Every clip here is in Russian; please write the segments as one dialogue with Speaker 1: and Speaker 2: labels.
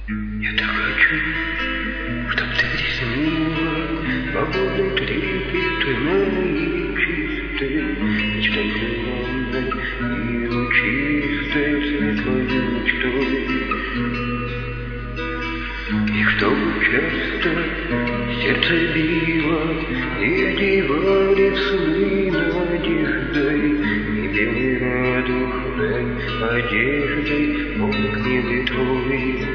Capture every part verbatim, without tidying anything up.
Speaker 1: Я так хочу, чтоб ты приснила свободный трепет моей чистой, мечтой желанной и лучистой светлой мечтой. И чтобы часто сердце било и одевали в сны надеждой, и белой радужной одеждой огненный твой.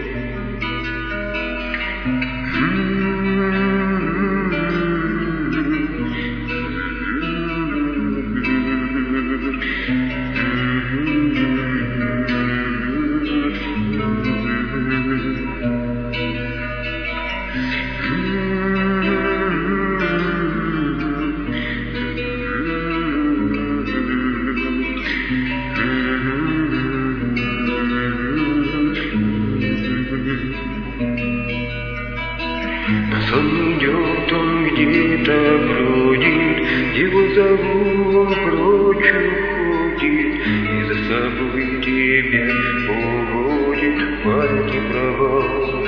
Speaker 1: Сон идет, он где-то бродит, его зовут, он прочь уходит, и за собой тебя уводит в памяти провал.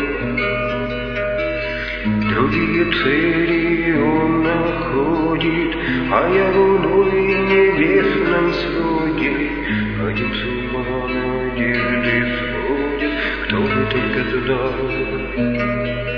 Speaker 1: Другие цели он находит, а я луной в небесном своде один с ума надежды сводит, кто бы только знал.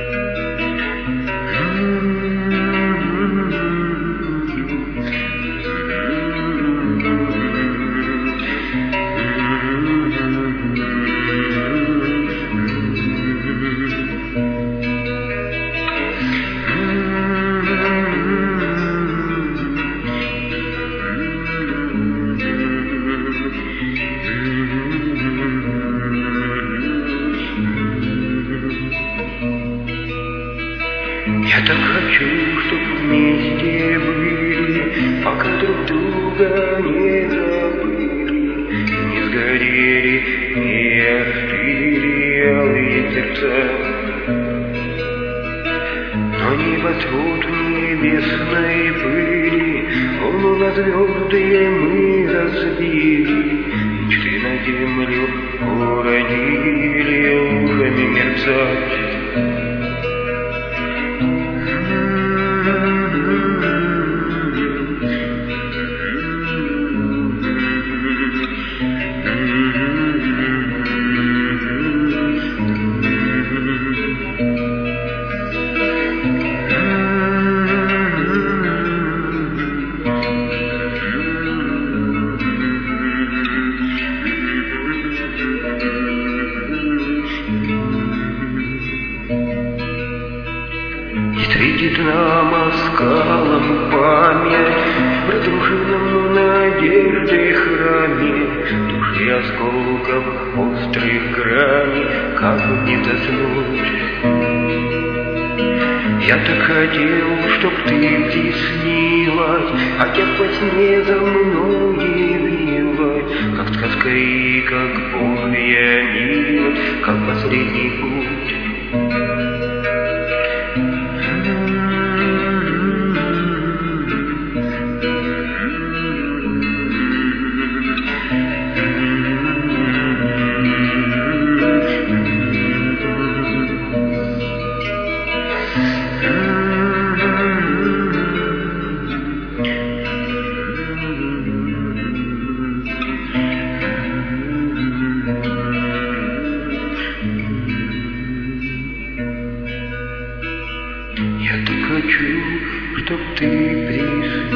Speaker 1: Я так хочу, чтоб вместе были, пока друг друга не забыли, не сгорели, не остыли алые сердца. Но небосвод в небесной пыли, луну на звезды мы разбили, мечты на землю уронили, лужами мерцать. Светит нам оскалом память в разрушенном надеждой храме, души осколков острых граней, как бы не заснуть. Я так хотел, чтоб ты приснилась, хотя во сне за мной явилась, как сказка и как Божья милость, как последний путь. Я так хочу, чтоб ты приснилась.